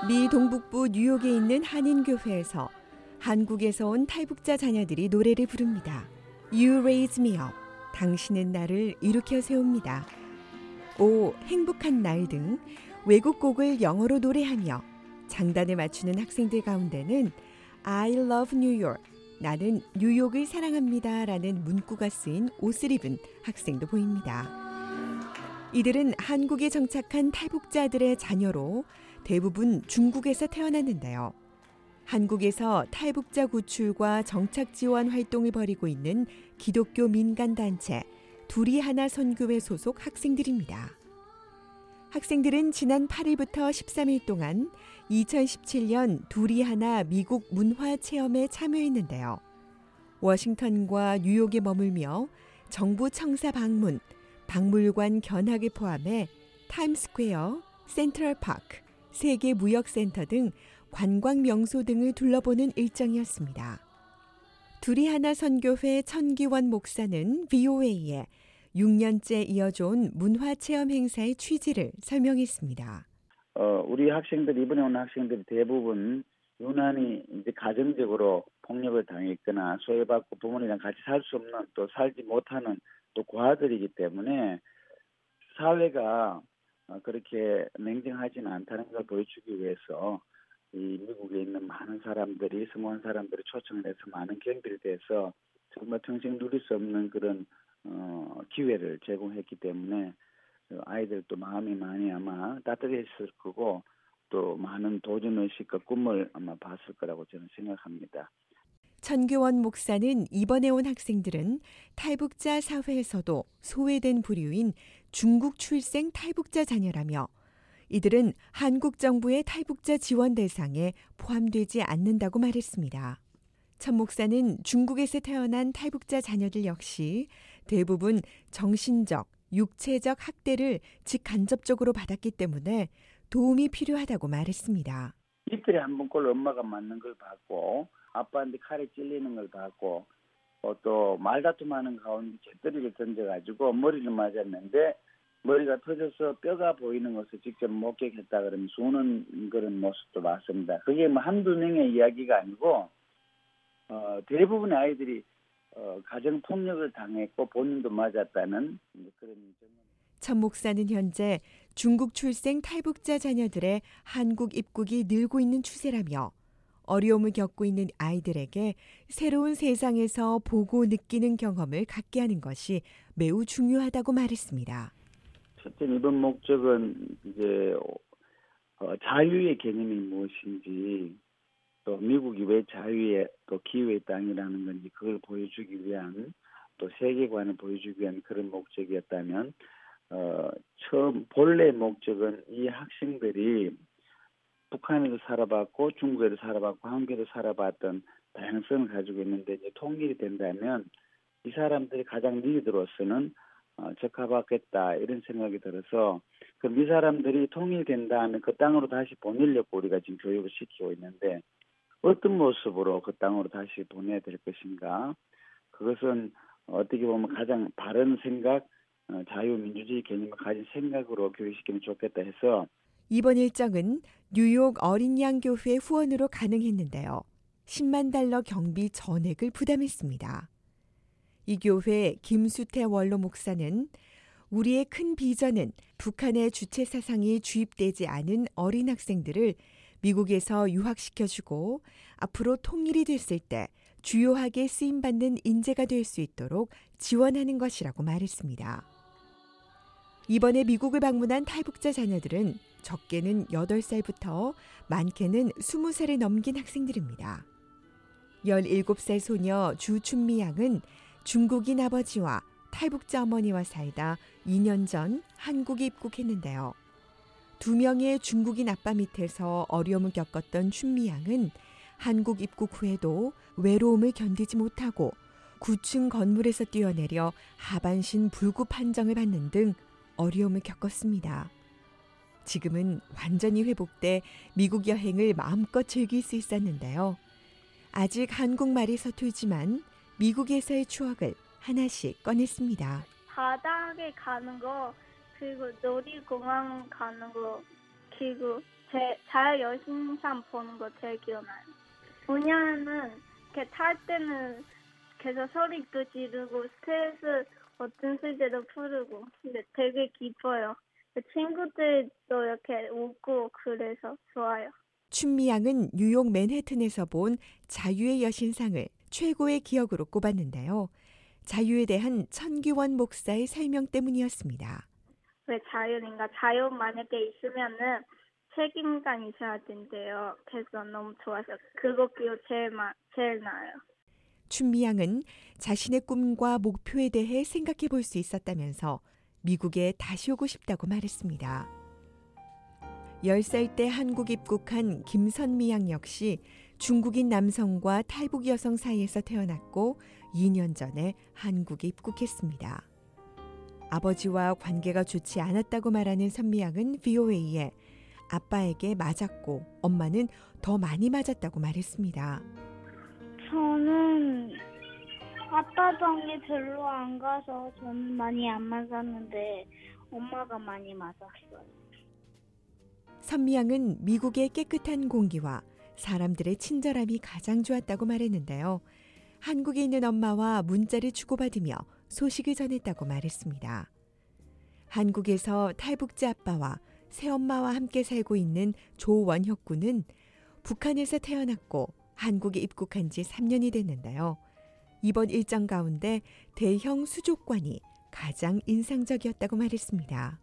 미 동북부 뉴욕에 있는 한인교회에서 한국에서 온 탈북자 자녀들이 노래를 부릅니다. You raise me up. 당신은 나를 일으켜 세웁니다. 오, 행복한 날 등 외국 곡을 영어로 노래하며 장단에 맞추는 학생들 가운데는 I love New York. 나는 뉴욕을 사랑합니다. 라는 문구가 쓰인 옷을 입은 학생도 보입니다. 이들은 한국에 정착한 탈북자들의 자녀로 대부분 중국에서 태어났는데요. 한국에서 탈북자 구출과 정착 지원 활동을 벌이고 있는 기독교 민간단체 둘이 하나 선교회 소속 학생들입니다. 학생들은 지난 8일부터 13일 동안 2017년 둘이 하나 미국 문화 체험에 참여했는데요. 워싱턴과 뉴욕에 머물며 정부 청사 방문, 박물관 견학을 포함해 타임스퀘어, 센트럴파크, 세계무역센터 등 관광 명소 등을 둘러보는 일정이었습니다. 둘이 하나 선교회 천기원 목사는 VOA에 6년째 이어져온 문화체험 행사의 취지를 설명했습니다. 우리 학생들, 이번에 온 학생들이 대부분 유난히 이제 가정적으로 폭력을 당했거나 소외받고 부모님이랑 같이 살 수 없는 또 살지 못하는 또 고아들이기 때문에 사회가 그렇게 냉정하지는 않다는 걸 보여주기 위해서 이 미국에 있는 많은 사람들이, 스모한 사람들이 초청을 해서 많은 경비를 대해서 정말 평생 누릴 수 없는 그런 기회를 제공했기 때문에 아이들도 마음이 많이 아마 따뜻했을 거고 또 많은 도전의식과 꿈을 아마 봤을 거라고 저는 생각합니다. 천교원 목사는 이번에 온 학생들은 탈북자 사회에서도 소외된 부류인 중국 출생 탈북자 자녀라며 이들은 한국 정부의 탈북자 지원 대상에 포함되지 않는다고 말했습니다. 천 목사는 중국에서 태어난 탈북자 자녀들 역시 대부분 정신적, 육체적 학대를 직간접적으로 받았기 때문에 도움이 필요하다고 말했습니다. 이틀에 한 번꼴로 엄마가 맞는 걸 봤고 아빠한테 칼에 찔리는 걸 봤고 또 말다툼하는 가운데 재떨이를 던져가지고 머리를 맞았는데 머리가 터져서 뼈가 보이는 것을 직접 목격했다 그러면서 우는 그런 모습도 봤습니다. 그게 뭐 한두 명의 이야기가 아니고 대부분의 아이들이 가정폭력을 당했고 본인도 맞았다는 그런 점은. 천 목사는 현재 중국 출생 탈북자 자녀들의 한국 입국이 늘고 있는 추세라며 어려움을 겪고 있는 아이들에게 새로운 세상에서 보고 느끼는 경험을 갖게 하는 것이 매우 중요하다고 말했습니다. 첫째, 이번 목적은 이제 자유의 개념이 무엇인지 또 미국이 왜 자유의 또 기회의 땅이라는 건지 그걸 보여주기 위한 또 세계관을 보여주기 위한 그런 목적이었다면 처음 본래 목적은 이 학생들이 북한에도 살아봤고 중국에도 살아봤고 한국에도 살아봤던 다양성을 가지고 있는데 이제 통일이 된다면 이 사람들이 가장 리더로서는 적합하겠다 이런 생각이 들어서 그럼 이 사람들이 통일된 다음에 그 땅으로 다시 보내려고 우리가 지금 교육을 시키고 있는데 어떤 모습으로 그 땅으로 다시 보내야 될 것인가 그것은 어떻게 보면 가장 바른 생각 자유민주주의 개념을 가진 생각으로 교육시키면 좋겠다 해서 이번 일정은 뉴욕 어린양교회 후원으로 가능했는데요. 10만 달러 경비 전액을 부담했습니다. 이 교회 김수태 원로 목사는 우리의 큰 비전은 북한의 주체 사상이 주입되지 않은 어린 학생들을 미국에서 유학시켜주고 앞으로 통일이 됐을 때 주요하게 쓰임받는 인재가 될 수 있도록 지원하는 것이라고 말했습니다. 이번에 미국을 방문한 탈북자 자녀들은 적게는 8살부터 많게는 20살을 넘긴 학생들입니다. 17살 소녀 주춘미 양은 중국인 아버지와 탈북자 어머니와 살다 2년 전 한국에 입국했는데요. 2명의 중국인 아빠 밑에서 어려움을 겪었던 춘미 양은 한국 입국 후에도 외로움을 견디지 못하고 9층 건물에서 뛰어내려 하반신 불구 판정을 받는 등 어려움을 겪었습니다. 지금은 완전히 회복돼 미국 여행을 마음껏 즐길 수 있었는데요. 아직 한국말이 서툴지만 미국에서의 추억을 하나씩 꺼냈습니다. 바다에 가는 거, 그리고 놀이공원 가는 거, 그리고 자유 여신상 보는 거 제일 기억나요. 왜냐면은 이렇게 탈 때는 계속 소리도 지르고 스트레스 어떤 숙제도 풀고 근데 되게 기뻐요. 친구들도 이렇게 웃고 그래서 좋아요. 춘미양은 뉴욕 맨해튼에서 본 자유의 여신상을 최고의 기억으로 꼽았는데요. 자유에 대한 천기원 목사의 설명 때문이었습니다. 왜 자유인가? 자유 만약에 있으면은 책임감 있어야 된대요. 그래서 너무 좋아서 그거 기억 제일 나요. 춘미양은 자신의 꿈과 목표에 대해 생각해 볼 수 있었다면서 미국에 다시 오고 싶다고 말했습니다. 10살 때 한국 입국한 김선미양 역시 중국인 남성과 탈북 여성 사이에서 태어났고 2년 전에 한국에 입국했습니다. 아버지와 관계가 좋지 않았다고 말하는 선미양은 VOA에 아빠에게 맞았고 엄마는 더 많이 맞았다고 말했습니다. 저는 아빠 방에 별로 안 가서 저는 많이 안 맞았는데 엄마가 많이 맞았어요. 선미양은 미국의 깨끗한 공기와 사람들의 친절함이 가장 좋았다고 말했는데요. 한국에 있는 엄마와 문자를 주고받으며 소식을 전했다고 말했습니다. 한국에서 탈북자 아빠와 새엄마와 함께 살고 있는 조원혁 군은 북한에서 태어났고 한국에 입국한 지 3년이 됐는데요. 이번 일정 가운데 대형 수족관이 가장 인상적이었다고 말했습니다.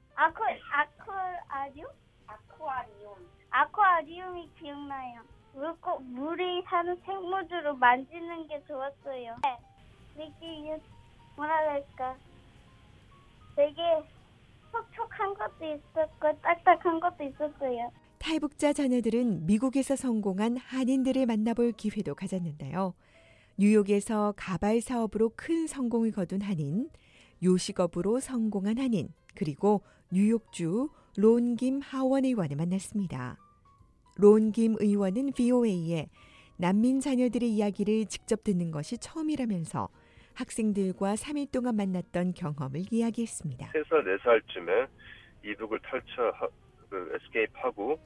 아쿠아리움이 기억나요. 물이 사는 생물들을 만지는 게 좋았어요. 되게 뭐랄까 되게 촉촉한 것도 있었고 딱딱한 것도 있었어요. 탈북자 자녀들은 미국에서 성공한 한인들을 만나볼 기회도 가졌는데요. 뉴욕에서 가발 사업으로 큰 성공을 거둔 한인, 요식업으로 성공한 한인, 그리고 뉴욕주 론김 하원 의원을 만났습니다. 론김 의원은 VOA에 난민 자녀들의 이야기를 직접 듣는 것이 처음이라면서 학생들과 3일 동안 만났던 경험을 이야기했습니다. 3살, 4살쯤에 이북을 에스케이프하고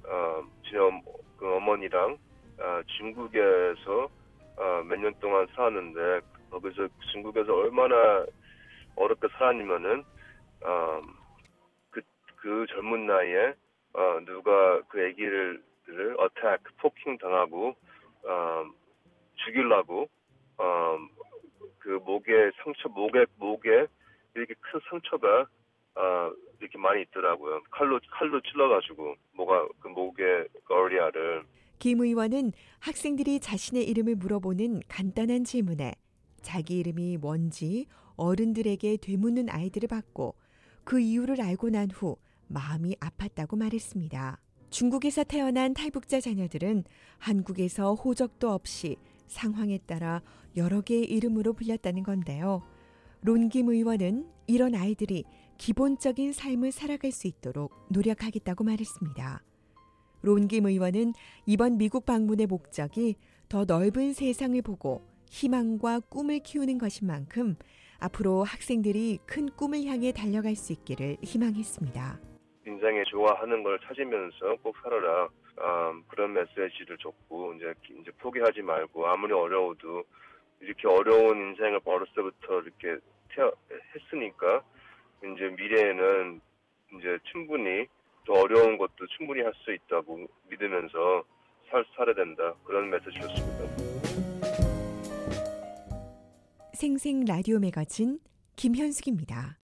그 어머니랑 중국에서 몇 년 동안 살았는데 거기서 중국에서 얼마나 어렵게 살았냐면은 그 젊은 나이에 누가 그 아기를 폭행 당하고 죽이려고 그 목에 이렇게 큰 상처가 이렇게 많이 있더라고요. 칼로 찔러가지고 목에 어리아를. 김 의원은 학생들이 자신의 이름을 물어보는 간단한 질문에 자기 이름이 뭔지 어른들에게 되묻는 아이들을 봤고 그 이유를 알고 난 후 마음이 아팠다고 말했습니다. 중국에서 태어난 탈북자 자녀들은 한국에서 호적도 없이 상황에 따라 여러 개의 이름으로 불렸다는 건데요. 론김 의원은 이런 아이들이 기본적인 삶을 살아갈 수 있도록 노력하겠다고 말했습니다. 론김 의원은 이번 미국 방문의 목적이 더 넓은 세상을 보고 희망과 꿈을 키우는 것인 만큼 앞으로 학생들이 큰 꿈을 향해 달려갈 수 있기를 희망했습니다. 인생에 좋아하는 걸 찾으면서 꼭 살아라. 그런 메시지를 줬고 이제 포기하지 말고 아무리 어려워도 이렇게 어려운 인생을 어렸을 때부터 이렇게 했으니까 이제 미래에는 이제 충분히 또 어려운 것도 충분히 할 수 있다고 믿으면서 살아야 된다. 그런 메시지였습니다. 생생 라디오 매거진 김현숙입니다.